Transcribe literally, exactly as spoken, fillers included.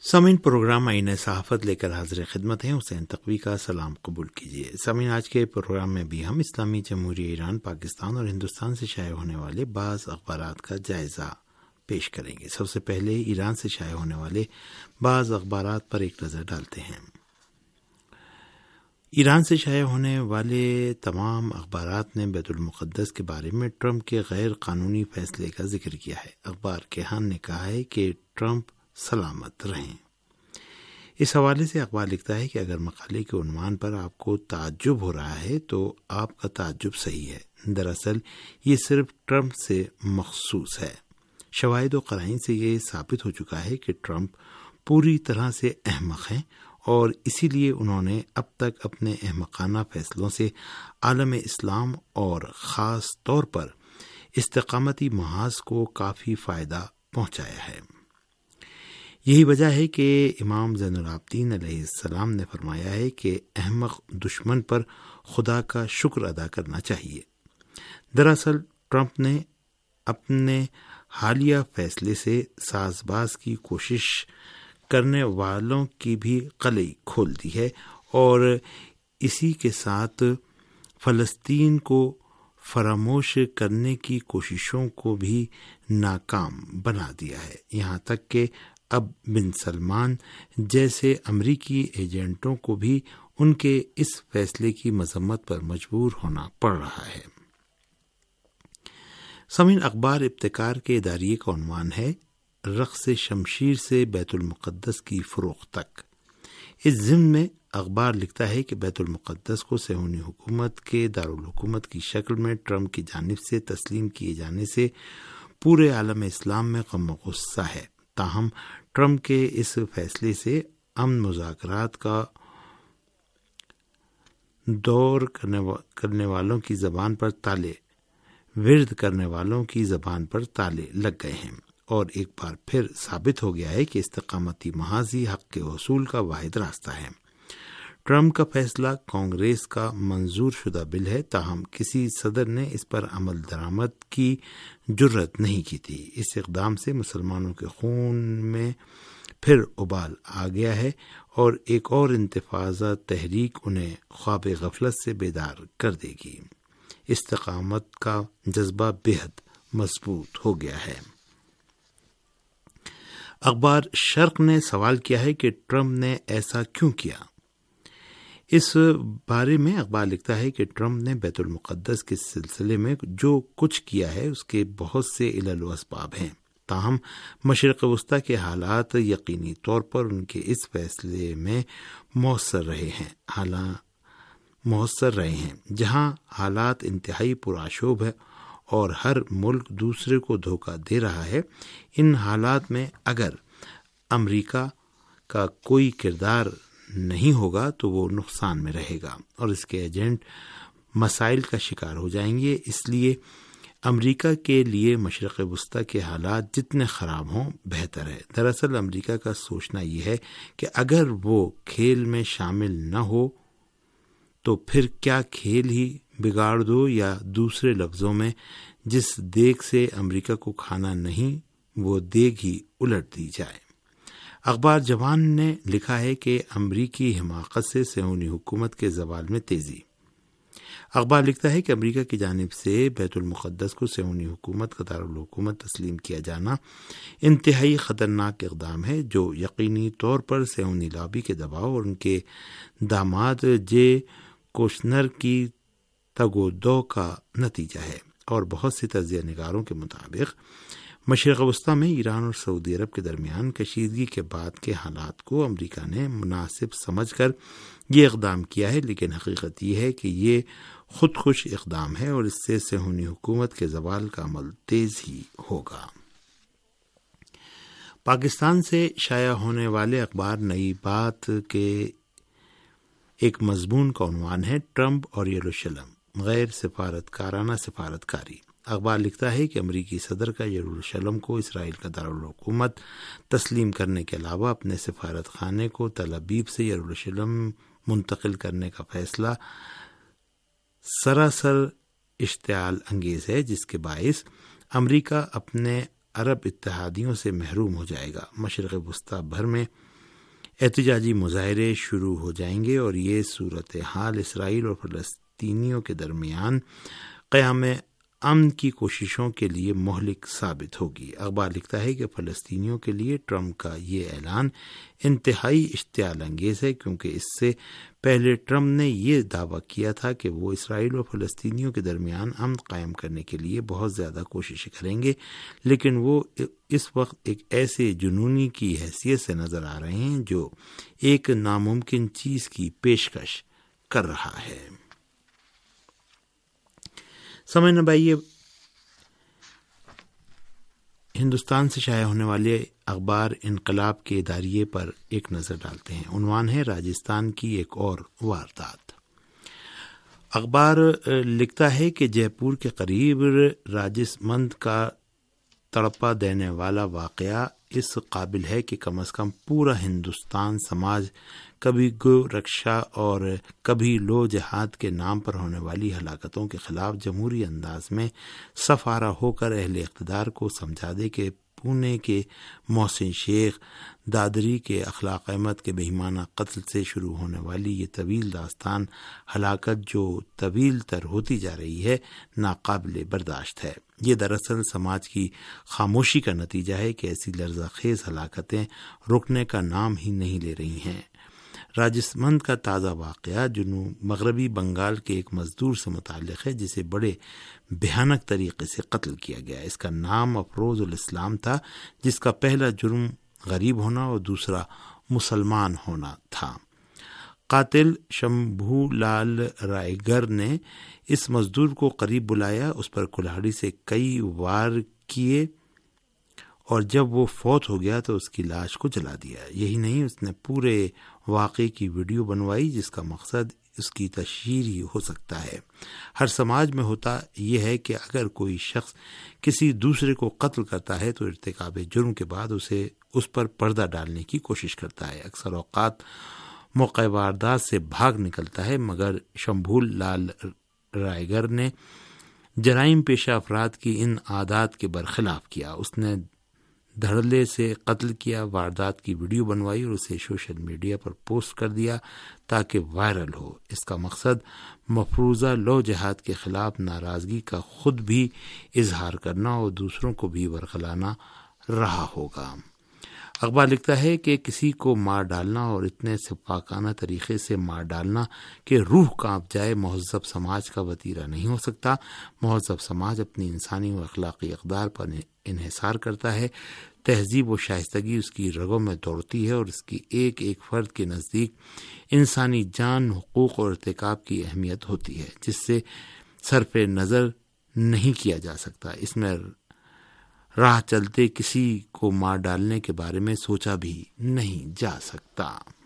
سامعین، پروگرام آئین صحافت لے کر حاضر خدمت ہیں، حسین تقوی کا سلام قبول کیجیے۔ سامعین، آج کے پروگرام میں بھی ہم اسلامی جمہوریہ ایران، پاکستان اور ہندوستان سے شائع ہونے والے بعض اخبارات کا جائزہ پیش کریں گے۔ سب سے پہلے ایران سے شائع ہونے والے بعض اخبارات پر ایک نظر ڈالتے ہیں۔ ایران سے شائع ہونے والے تمام اخبارات نے بیت المقدس کے بارے میں ٹرمپ کے غیر قانونی فیصلے کا ذکر کیا ہے۔ اخبار کیہان نے کہا ہے کہ ٹرمپ سلامت رہیں۔ اس حوالے سے اخبار لکھتا ہے کہ اگر مقالے کے عنوان پر آپ کو تعجب ہو رہا ہے تو آپ کا تعجب صحیح ہے۔ دراصل یہ صرف ٹرمپ سے مخصوص ہے۔ شواہد و قرائن سے یہ ثابت ہو چکا ہے کہ ٹرمپ پوری طرح سے احمق ہیں، اور اسی لیے انہوں نے اب تک اپنے احمقانہ فیصلوں سے عالم اسلام اور خاص طور پر استقامتی محاذ کو کافی فائدہ پہنچایا ہے۔ یہی وجہ ہے کہ امام زین العابدین علیہ السلام نے فرمایا ہے کہ احمق دشمن پر خدا کا شکر ادا کرنا چاہیے۔ دراصل ٹرمپ نے اپنے حالیہ فیصلے سے ساز باز کی کوشش کرنے والوں کی بھی قلعی کھول دی ہے، اور اسی کے ساتھ فلسطین کو فراموش کرنے کی کوششوں کو بھی ناکام بنا دیا ہے۔ یہاں تک کہ اب بن سلمان جیسے امریکی ایجنٹوں کو بھی ان کے اس فیصلے کی مذمت پر مجبور ہونا پڑ رہا ہے۔ سامعین، اخبار ابتکار کے اداریے کا عنوان ہے رقص شمشیر سے بیت المقدس کی فروخت تک۔ اس ضمن میں اخبار لکھتا ہے کہ بیت المقدس کو صہیونی حکومت کے دارالحکومت کی شکل میں ٹرمپ کی جانب سے تسلیم کیے جانے سے پورے عالم اسلام میں غم و غصہ ہے۔ تاہم ٹرمپ کے اس فیصلے سے امن مذاکرات کا دور کرنے والوں کی زبان پر تالے ورد کرنے والوں کی زبان پر تالے لگ گئے ہیں، اور ایک بار پھر ثابت ہو گیا ہے کہ استقامتی محاذ ہی حق کے حصول کا واحد راستہ ہے۔ ٹرمپ کا فیصلہ کانگریس کا منظور شدہ بل ہے، تاہم کسی صدر نے اس پر عمل درآمد کی جرت نہیں کی تھی۔ اس اقدام سے مسلمانوں کے خون میں پھر ابال آ گیا ہے، اور ایک اور انتفاضہ تحریک انہیں خواب غفلت سے بیدار کر دے گی۔ استقامت کا جذبہ بہت مضبوط ہو گیا ہے۔ اخبار شرق نے سوال کیا ہے کہ ٹرمپ نے ایسا کیوں کیا۔ اس بارے میں اخبار لکھتا ہے کہ ٹرمپ نے بیت المقدس کے سلسلے میں جو کچھ کیا ہے اس کے بہت سے علل و اسباب ہیں، تاہم مشرق وسطیٰ کے حالات یقینی طور پر ان کے اس فیصلے میں مؤثر رہے ہیں حالات مؤثر رہے ہیں جہاں حالات انتہائی پرآشوب ہے اور ہر ملک دوسرے کو دھوکہ دے رہا ہے۔ ان حالات میں اگر امریکہ کا کوئی کردار نہیں ہوگا تو وہ نقصان میں رہے گا اور اس کے ایجنٹ مسائل کا شکار ہو جائیں گے۔ اس لیے امریکہ کے لیے مشرق وسطیٰ کے حالات جتنے خراب ہوں بہتر ہے۔ دراصل امریکہ کا سوچنا یہ ہے کہ اگر وہ کھیل میں شامل نہ ہو تو پھر کیا کھیل ہی بگاڑ دو، یا دوسرے لفظوں میں جس دیگ سے امریکہ کو کھانا نہیں وہ دیگ ہی الٹ دی جائے۔ اخبار جوان نے لکھا ہے کہ امریکی حماقت سے صہیونی حکومت کے زوال میں تیزی۔ اخبار لکھتا ہے کہ امریکہ کی جانب سے بیت المقدس کو صہیونی حکومت کا دارالحکومت تسلیم کیا جانا انتہائی خطرناک اقدام ہے، جو یقینی طور پر صہیونی لابی کے دباؤ اور ان کے داماد جے کوشنر کی تگ و دو کا نتیجہ ہے۔ اور بہت سے تجزیہ نگاروں کے مطابق مشرق وسطیٰ میں ایران اور سعودی عرب کے درمیان کشیدگی کے بعد کے حالات کو امریکہ نے مناسب سمجھ کر یہ اقدام کیا ہے، لیکن حقیقت یہ ہے کہ یہ خود کش اقدام ہے اور اس سے صہیونی حکومت کے زوال کا عمل تیز ہی ہوگا۔ پاکستان سے شائع ہونے والے اخبار نئی بات کے ایک مضمون کا عنوان ہے ٹرمپ اور یروشلم غیر سفارتکارانہ سفارتکاری۔ اخبار لکھتا ہے کہ امریکی صدر کا یروشلم کو اسرائیل کا دارالحکومت تسلیم کرنے کے علاوہ اپنے سفارت خانے کو تل ابیب سے یروشلم منتقل کرنے کا فیصلہ سراسر اشتعال انگیز ہے، جس کے باعث امریکہ اپنے عرب اتحادیوں سے محروم ہو جائے گا۔ مشرق وسطیٰ بھر میں احتجاجی مظاہرے شروع ہو جائیں گے اور یہ صورتحال اسرائیل اور فلسطینیوں کے درمیان قیام امن کی کوششوں کے لیے مہلک ثابت ہوگی۔ اخبار لکھتا ہے کہ فلسطینیوں کے لیے ٹرمپ کا یہ اعلان انتہائی اشتعال انگیز ہے، کیونکہ اس سے پہلے ٹرمپ نے یہ دعویٰ کیا تھا کہ وہ اسرائیل اور فلسطینیوں کے درمیان امن قائم کرنے کے لیے بہت زیادہ کوششیں کریں گے، لیکن وہ اس وقت ایک ایسے جنونی کی حیثیت سے نظر آ رہے ہیں جو ایک ناممکن چیز کی پیشکش کر رہا ہے۔ سمجھنا بھائی، ہندوستان سے شائع ہونے والے اخبار انقلاب کے اداریے پر ایک نظر ڈالتے ہیں۔ عنوان ہے راجستھان کی ایک اور واردات۔ اخبار لکھتا ہے کہ جے پور کے قریب راجسمند کا تڑپا دینے والا واقعہ اس قابل ہے کہ کم از کم پورا ہندوستان سماج کبھی گو رکشا اور کبھی لو جہاد کے نام پر ہونے والی ہلاکتوں کے خلاف جمہوری انداز میں صف آرا ہو کر اہل اقتدار کو سمجھا دے کہ پونے کے محسن شیخ دادری کے اخلاق احمد کے بہیمانہ قتل سے شروع ہونے والی یہ طویل داستان ہلاکت جو طویل تر ہوتی جا رہی ہے ناقابل برداشت ہے۔ یہ دراصل سماج کی خاموشی کا نتیجہ ہے کہ ایسی لرزہ خیز ہلاکتیں رکنے کا نام ہی نہیں لے رہی ہیں۔ راجسمند کا تازہ واقعہ جنوب مغربی بنگال کے ایک مزدور سے متعلق ہے جسے بڑے بھیانک طریقے سے قتل کیا گیا۔ اس کا نام افروز الاسلام تھا، جس کا پہلا جرم غریب ہونا اور دوسرا مسلمان ہونا تھا۔ قاتل شمبھو لال رائے گر نے اس مزدور کو قریب بلایا، اس پر کلہاڑی سے کئی وار کیے اور جب وہ فوت ہو گیا تو اس کی لاش کو جلا دیا۔ یہی نہیں، اس نے پورے واقعے کی ویڈیو بنوائی جس کا مقصد اس کی تشہیر ہی ہو سکتا ہے۔ ہر سماج میں ہوتا یہ ہے کہ اگر کوئی شخص کسی دوسرے کو قتل کرتا ہے تو ارتکاب جرم کے بعد اسے اس پر پردہ ڈالنے کی کوشش کرتا ہے، اکثر اوقات موقع واردات سے بھاگ نکلتا ہے، مگر شمبھول لال رائے گر نے جرائم پیشہ افراد کی ان عادات کے برخلاف کیا۔ اس نے دھڑلے سے قتل کیا، واردات کی ویڈیو بنوائی اور اسے سوشل میڈیا پر پوسٹ کر دیا تاکہ وائرل ہو۔ اس کا مقصد مفروضہ لو جہاد کے خلاف ناراضگی کا خود بھی اظہار کرنا اور دوسروں کو بھی ورغلانا رہا ہوگا۔ اخبار لکھتا ہے کہ کسی کو مار ڈالنا اور اتنے سفاکانہ طریقے سے مار ڈالنا کہ روح کانپ جائے مہذب سماج کا وتیرہ نہیں ہو سکتا۔ مہذب سماج اپنی انسانی و اخلاقی اقدار پر انحصار کرتا ہے، تہذیب و شائستگی اس کی رگوں میں دوڑتی ہے اور اس کی ایک ایک فرد کے نزدیک انسانی جان، حقوق اور ارتکاب کی اہمیت ہوتی ہے جس سے صرف نظر نہیں کیا جا سکتا۔ اس میں راہ چلتے کسی کو مار ڈالنے کے بارے میں سوچا بھی نہیں جا سکتا۔